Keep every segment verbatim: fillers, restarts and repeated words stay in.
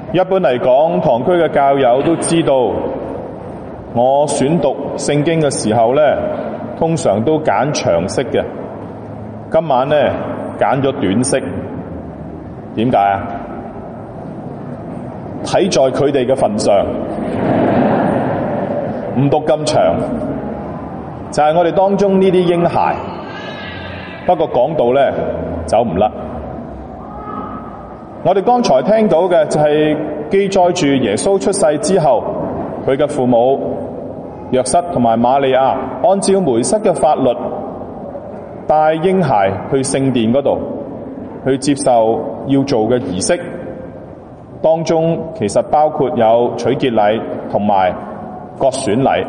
一般嚟講，堂區嘅教友都知道，我選讀聖經嘅時候咧，通常都揀長式嘅。今晚咧揀咗短式，點解啊？睇在佢哋嘅份上，唔讀咁長，就係我哋當中呢啲嬰孩。不過講到咧，走唔甩。我哋剛才聽到嘅就係記載住耶穌出世之後，佢嘅父母約瑟同埋瑪利亞按照梅瑟嘅法律，帶嬰孩去聖殿嗰度去接受要做嘅儀式，當中其實包括有取潔禮同埋割損禮。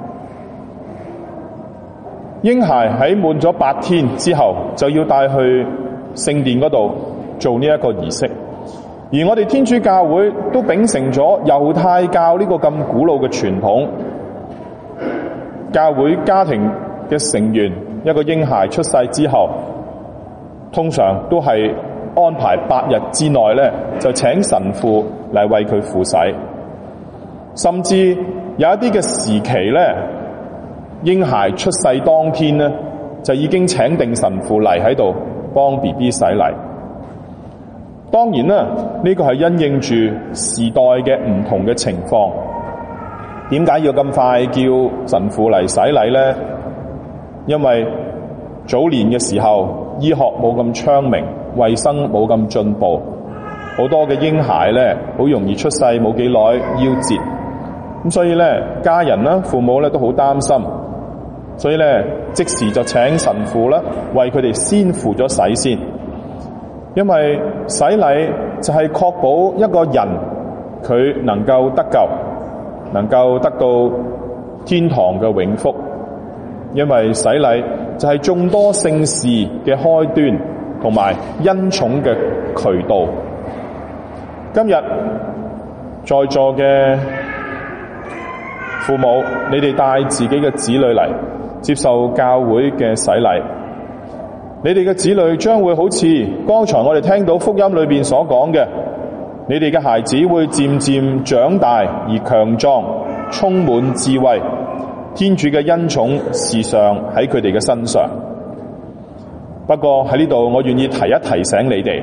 嬰孩喺滿咗八天之後，就要帶去聖殿嗰度做呢一個儀式。而我哋天主教會都秉承咗猶太教呢個咁古老嘅傳統，教會家庭嘅成員一個嬰孩出世之後，通常都係安排八日之內咧，就請神父嚟為佢付洗。甚至有一啲嘅時期咧，嬰孩出世當天咧，就已經請定神父嚟喺度幫 B B 洗禮。當然啦，呢個係因應住時代嘅唔同嘅情況。點解要咁快叫神父嚟洗禮呢？因為早年嘅時候，醫學冇咁昌明，衛生冇咁進步，好多嘅嬰孩咧，好容易出世冇幾耐夭折。咁所以咧，家人啦、父母咧都好擔心，所以咧即時就請神父啦，為佢哋先付咗洗先。因為洗禮就係確保一個人佢能夠得救，能夠得到天堂嘅永福。因為洗禮就係眾多聖事嘅開端，同埋恩寵嘅渠道。今日在座嘅父母，你哋帶自己嘅子女嚟接受教會嘅洗禮。你哋嘅子女將會好似剛才我哋聽到福音裏邊所講嘅，你哋嘅孩子會漸漸長大而強壯，充滿智慧。天主嘅恩寵時常喺佢哋嘅身上。不過喺呢度，我願意提一提醒你哋，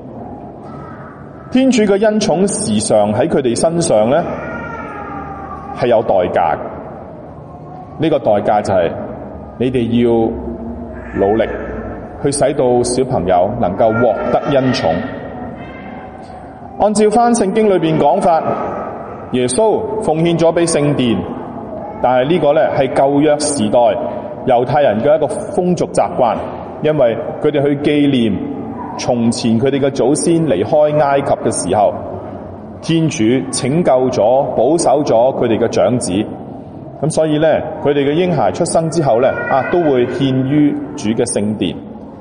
天主嘅恩寵時常喺佢哋身上咧，係有代價嘅。呢個代價就係你哋要努力去使到小朋友能夠獲得恩寵。按照翻聖經裏邊講法，耶穌奉獻咗俾聖殿，但係呢個咧係舊約時代猶太人嘅一個風俗習慣，因為佢哋去紀念從前佢哋嘅祖先離開埃及嘅時候，天主拯救咗、保守咗佢哋嘅長子。咁所以咧，佢哋嘅嬰孩出生之後咧，啊都會獻於主嘅聖殿。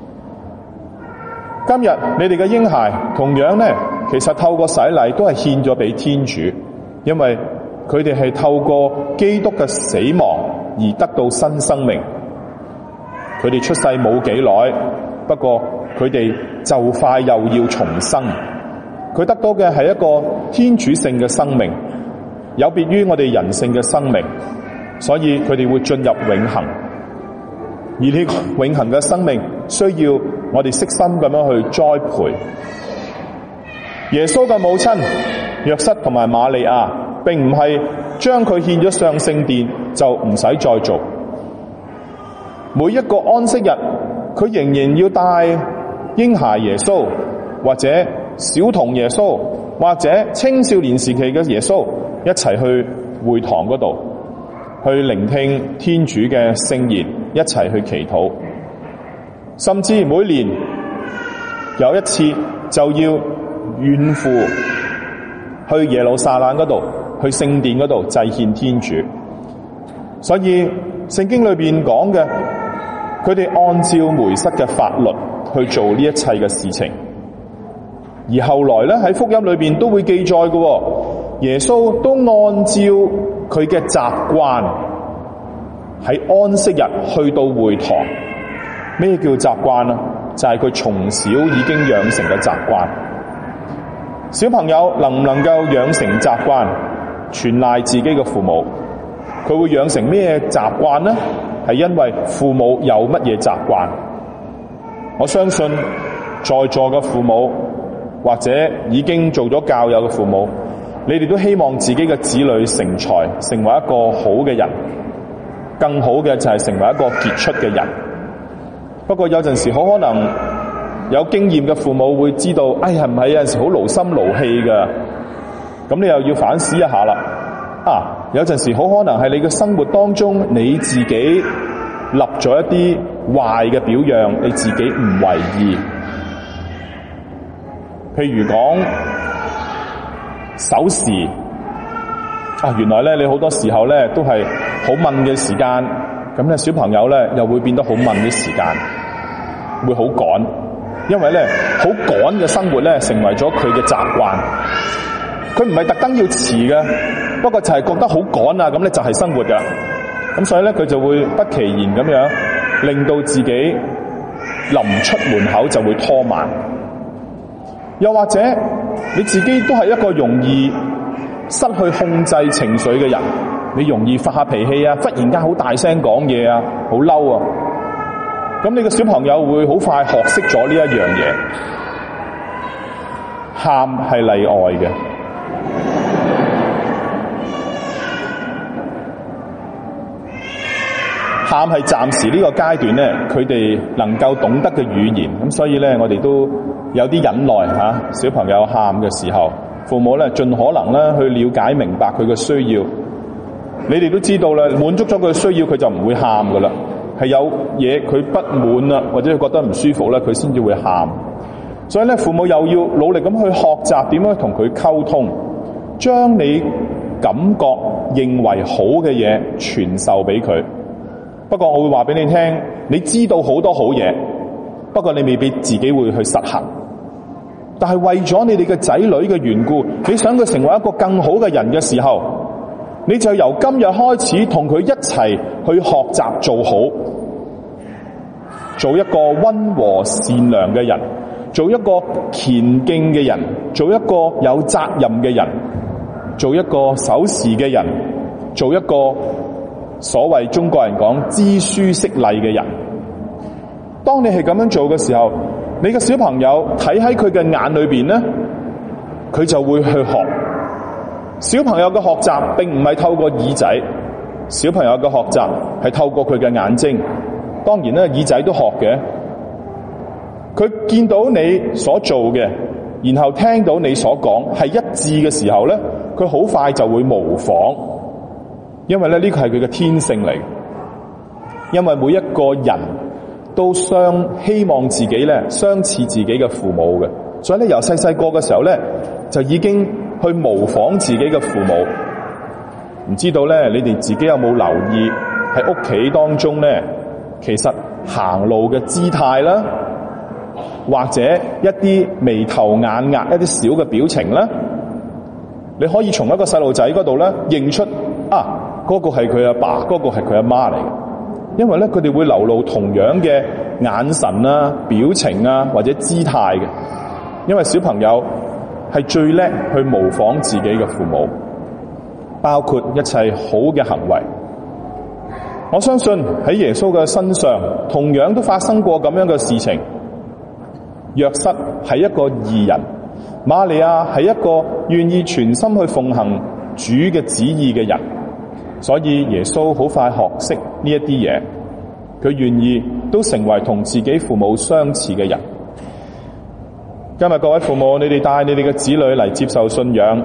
今日你哋嘅嬰孩同樣咧，其實透過洗禮都係獻咗俾天主，因為佢哋係透過基督嘅死亡而得到新生命。佢哋出世冇幾耐，不過佢哋就快又要重生。佢得到嘅係一個天主性嘅生命，有別於我哋人性嘅生命，所以佢哋會進入永恆。而呢個永恆嘅生命需要我哋悉心咁樣去栽培。耶穌嘅母親約瑟同埋瑪利亞並唔係將佢獻咗上聖殿就唔使再做。每一個安息日，佢仍然要帶嬰孩耶穌，或者小童耶穌，或者青少年時期嘅耶穌一齊去會堂嗰度去聆聽天主嘅聖言，一齊去祈禱。甚至每年有一次就要遠赴去耶路撒冷嗰度，去聖殿嗰度祭獻天主。所以聖經裏邊講嘅，佢哋按照梅瑟嘅法律去做呢一切嘅事情。而後來咧喺福音裏邊都會記載嘅，耶穌都按照佢嘅習慣喺安息日去到會堂。咩叫習慣啊？就係佢從小已經養成嘅習慣。 小朋友能唔能夠養成習慣，全賴自己嘅父母。佢會養成咩習慣呢？係因為父母有乜嘢習慣。我相信在座嘅父母或者已經做咗教友嘅父母，你哋都希望自己嘅子女成才，成為一個好嘅人。更好嘅就係成為一個傑出嘅人。不過有陣時好可能有經驗嘅父母會知道，哎，係唔係有陣時好勞心勞氣㗎？咁你又要反思一下啦。啊，有陣時好可能係你嘅生活當中你自己立咗一啲壞嘅表樣，你自己唔為意。譬如講守時，啊，原來咧你好多時候咧都係好悶嘅時間，咁咧小朋友咧又會變得好悶嘅時間，會好趕，因為咧好趕嘅生活咧成為咗佢嘅習慣。佢唔係特登要遲嘅，不過就係覺得好趕啊，咁咧就係生活㗎。咁所以咧佢就會不其然咁樣令到自己臨出門口就會拖慢。又或者你自己都係一個容易失去控制情緒嘅人，你容易發下脾氣啊，忽然間好大聲講嘢啊，好嬲啊，咁你個小朋友會好快學識咗呢一樣嘢。喊係例外嘅，喊係暫時呢個階段咧，佢哋能夠懂得嘅語言，咁所以咧我哋都有啲忍耐吓、啊，小朋友喊嘅時候，父母咧盡可能咧去了解明白佢嘅需要。你哋都知道啦，滿足咗佢嘅需要，佢就唔會喊噶啦。係有嘢佢不滿啦，或者佢覺得唔舒服咧，佢先至會喊。所以咧，父母又要努力咁去學習點樣同佢溝通，將你感覺認為好嘅嘢傳授俾佢。不過我會話俾你聽，你知道好多好嘢，不過你未必自己會去實行。但係為咗你哋嘅仔女嘅緣故，你想佢成為一個更好嘅人嘅時候，你就由今日開始同佢一齊去學習做好，做一個溫和善良嘅人，做一個虔敬嘅人，做一個有責任嘅人，做一個守時嘅人，做一個所謂中國人講知書識禮嘅人。當你係咁樣做嘅時候，你嘅小朋友睇喺佢嘅眼裏邊咧，佢就會去學。小朋友嘅學習並唔係透過耳仔，小朋友嘅學習係透過佢嘅眼睛。當然咧，耳仔都學嘅。佢見到你所做嘅，然後聽到你所講係一致嘅時候咧，佢好快就會模仿。因為咧呢個係佢嘅天性嚟。因為每一個人都相希望自己咧相似自己嘅父母嘅，所以咧由細細個嘅時候咧就已經去模仿自己嘅父母。唔知道咧你哋自己有冇留意喺屋企當中咧，其實行路嘅姿態啦，或者一啲眉頭眼額一啲小嘅表情啦，你可以從一個細路仔嗰度咧認出啊，嗰個係佢阿爸，嗰個係佢阿媽嚟嘅。因為咧佢哋會流露同樣嘅眼神啊、表情啊或者姿態嘅。因為小朋友係最叻去模仿自己嘅父母，包括一切好嘅行為。我相信喺耶穌嘅身上同樣都發生過咁樣嘅事情。約瑟係一個義人，瑪利亞係一個願意全心去奉行主嘅旨意嘅人。所以耶穌好快學識呢一啲嘢，佢願意都成為同自己父母相似嘅人。今日各位父母，你哋帶你哋嘅子女嚟接受信仰，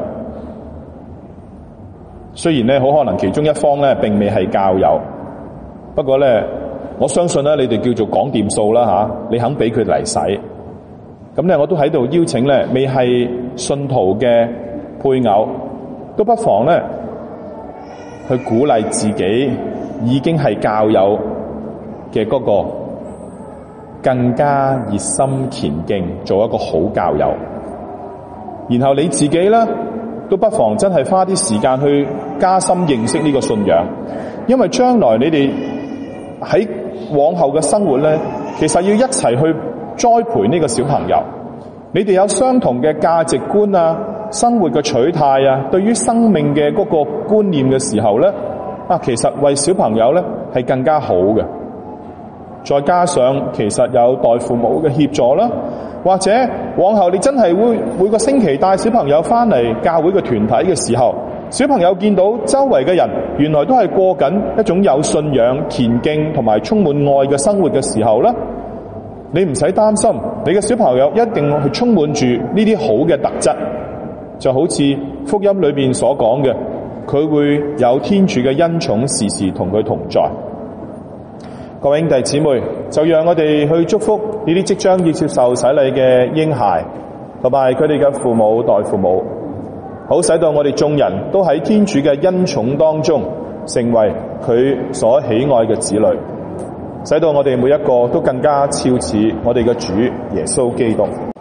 雖然咧好可能其中一方咧並未係教友，不過咧我相信咧你哋叫做講掂數啦吓，你肯俾佢嚟使，咁咧我都喺度邀請咧未係信徒嘅配偶，都不妨咧去鼓勵自己已經係教友嘅嗰個更加熱心虔敬，做一個好教友。然後你自己咧都不妨真係花啲時間去加深認識呢個信仰，因為將來你哋喺往後嘅生活咧，其實要一齊去栽培呢個小朋友， 你哋有相同嘅價值觀啊、生活嘅取態啊、對於生命嘅嗰個觀念嘅時候咧，啊，其實為小朋友咧係更加好嘅。再加上其實有代父母嘅協助啦，或者往後你真係會每個星期帶小朋友翻嚟教會嘅團體嘅時候，小朋友見到周圍嘅人原來都係過緊一種有信仰、虔敬同埋充滿愛嘅生活嘅時候咧，你唔使擔心，你嘅小朋友一定係充滿住呢啲好嘅特質，就好似福音裏邊所講嘅，佢會有天主嘅恩寵時時同佢同在。各位兄弟姊妹，就讓我哋去祝福呢啲即將要接受洗禮嘅嬰孩，同埋佢哋嘅父母代父母，好使到我哋眾人都喺天主嘅恩寵當中，成為佢所喜愛嘅子女，使到我哋每一個都更加肖似我哋嘅主耶穌基督。